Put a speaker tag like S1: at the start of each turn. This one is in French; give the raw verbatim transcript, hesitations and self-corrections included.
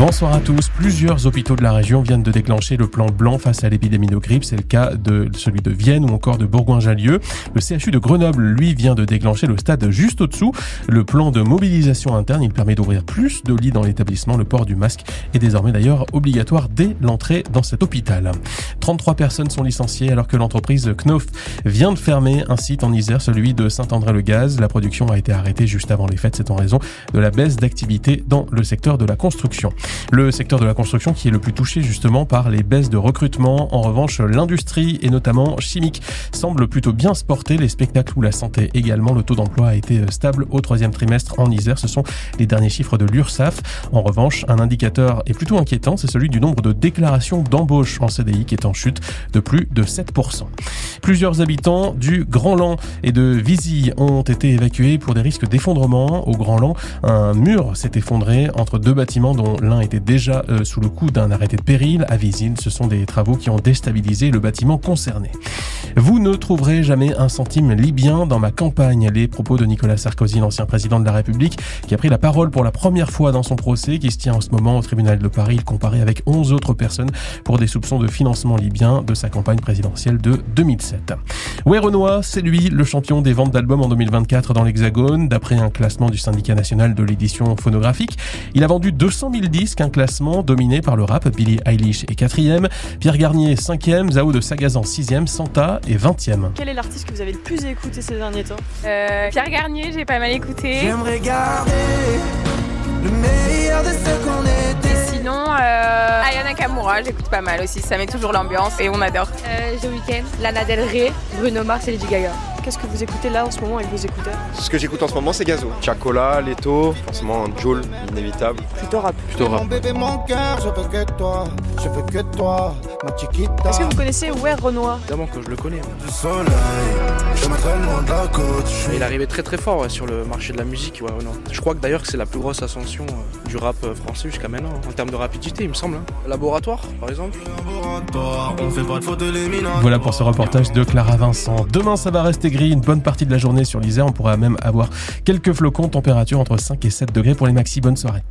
S1: Bonsoir à tous. Plusieurs hôpitaux de la région viennent de déclencher le plan blanc face à l'épidémie de grippe. C'est le cas de celui de Vienne ou encore de Bourgoin-Jallieu. Le C H U de Grenoble, lui, vient de déclencher le stade juste au-dessous. Le plan de mobilisation interne, il permet d'ouvrir plus de lits dans l'établissement. Le port du masque est désormais d'ailleurs obligatoire dès l'entrée dans cet hôpital. trente-trois personnes sont licenciées alors que l'entreprise Knauf vient de fermer un site en Isère, celui de Saint-André-le-Gaz. La production a été arrêtée juste avant les fêtes. C'est en raison de la baisse d'activité dans le secteur de la construction. Le secteur de la construction qui est le plus touché justement par les baisses de recrutement. En revanche, l'industrie et notamment chimique semble plutôt bien se porter. Les spectacles ou la santé également. Le taux d'emploi a été stable au troisième trimestre en Isère. Ce sont les derniers chiffres de l'URSSAF. En revanche, un indicateur est plutôt inquiétant. C'est celui du nombre de déclarations d'embauche en C D I qui est en chute de plus de sept pour cent. Plusieurs habitants du Grand Lans et de Vizy ont été évacués pour des risques d'effondrement. Au Grand Lans, un mur s'est effondré entre deux bâtiments dont l'un était déjà euh, sous le coup d'un arrêté de péril. À Vizy, ce sont des travaux qui ont déstabilisé le bâtiment concerné. Vous ne trouverez jamais un centime libyen dans ma campagne. Les propos de Nicolas Sarkozy, l'ancien président de la République, qui a pris la parole pour la première fois dans son procès, qui se tient en ce moment au tribunal de Paris. Il comparait avec onze autres personnes pour des soupçons de financement libyen de sa campagne présidentielle de deux mille sept. Ouais, Renoir, c'est lui le champion des ventes d'albums en deux mille vingt-quatre dans l'Hexagone. D'après un classement du syndicat national de l'édition phonographique, il a vendu deux cent mille disques, un classement dominé par le rap. Billie Eilish est quatrième, Pierre Garnier cinquième, Zao de Sagazan sixième, Santa est vingtième.
S2: Quel est l'artiste que vous avez le plus écouté ces derniers temps?
S3: euh, Pierre Garnier, j'ai pas mal écouté.
S4: J'aimerais garder le meilleur de ce qu'on était.
S3: Et sinon, euh, Aya Nakamura, j'écoute pas mal aussi, ça met toujours l'ambiance et on adore.
S5: Euh, The Weeknd, Lana Del Rey, Bruno Mars et Lady Gaga.
S2: Qu'est-ce que vous écoutez là en ce moment avec vos écouteurs?
S6: Ce que j'écoute en ce moment, c'est Gazo. Chacola, Leto, forcément Joule, inévitable.
S2: Plutôt rap.
S6: Plutôt rap.
S4: Mon bébé, mon cœur, je veux que toi, je veux que toi, ma chiquita.
S2: Est-ce que vous connaissez Ouais Renoir?
S7: Évidemment que je le connais.
S4: Du soleil, je m'entraîne loin de la côte. Je
S7: Il est arrivé très très fort ouais, sur le marché de la musique. Ouais, ouais, non. Je crois que d'ailleurs que c'est la plus grosse ascension euh, du rap euh, français jusqu'à maintenant, hein, en termes de rapidité, il me semble. Hein. Laboratoire, par exemple.
S4: On fait pas de faute éliminatoire.
S1: Voilà pour ce reportage de Clara Vincent. Demain, ça va rester gris une bonne partie de la journée sur l'Isère. On pourra même avoir quelques flocons, température entre cinq et sept degrés pour les maxi. Bonne soirée.